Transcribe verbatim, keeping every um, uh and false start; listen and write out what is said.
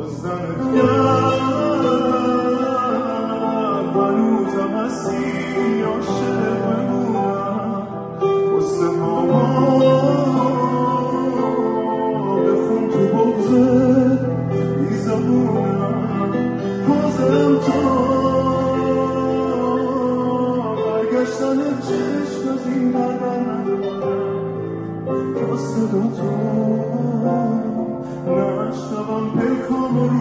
دمت گرم هنوزم هستی عاشق بمونم قصه هاما بخون تو بغزه بی زبونم حاضرم تا برگشتن چشم از این بر بر ندارم تا صدا تو نشنوم پیکان و